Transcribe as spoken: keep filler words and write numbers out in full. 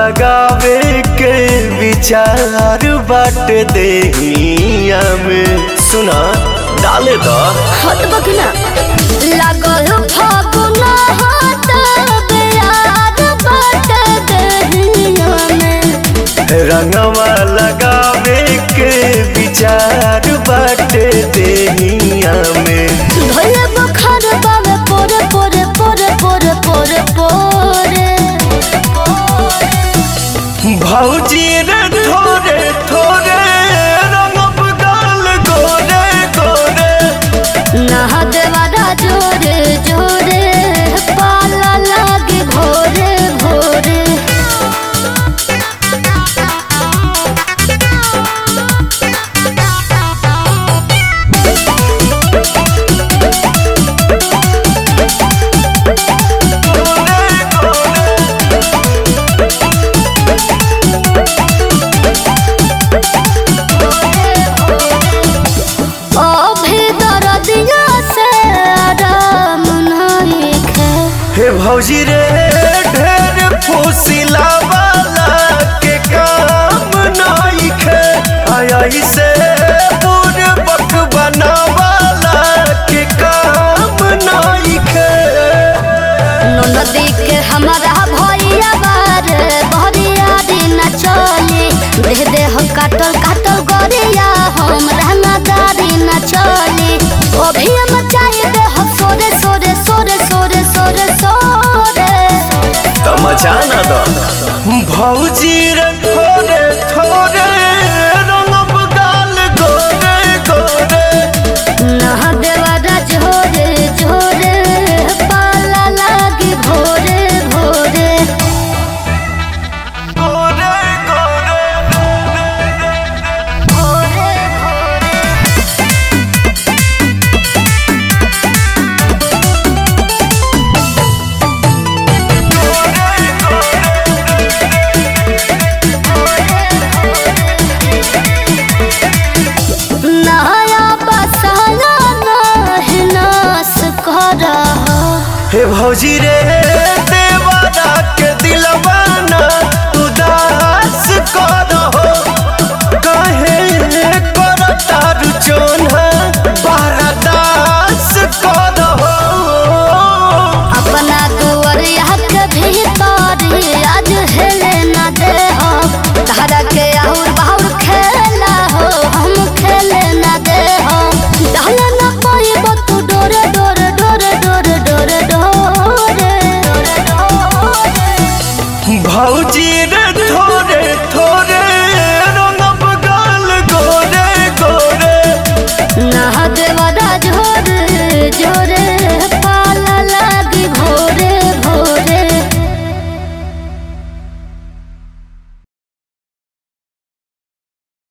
लगावे के विचार बाट देहिया में। सुना डाले दा हट बगना लागल फागुना हाथ बेयार बाट देहिया में। रंगवा लगावे के विचार बाट देहिया में। भले बुखार बावे पोरे पोरे पोरे पोरे पोरे पोरे भौजी रे थोरे थोरे रंगब गाल गोरे गोरे। नहा देवारा जोरे जोरे पाला लागे भोरे भोरे। हे भौजी रे ढेर फुसिला वाला के काम नइखे। आई से पूर्वक बनावाला के काम नइखे। नदी के हमारा भैया बार भरिया दिन चली देह देह काटल काटल गरिया हम रंगदारी न चली। अभी हम चाहे देह सोरे सोरे सोरे सोरे सोरे सोरे तमचाना दो भौजी रे थोरे थोरे रंगब गाल गोरे गोरे। नहा देवारा जोरे जोरे पाला लागी भोरे भोरे गोरे गोरे भोरे भोरे। नया बसाया नहीं नाश कर। हे भौजी रे देवारा के दिलवा ना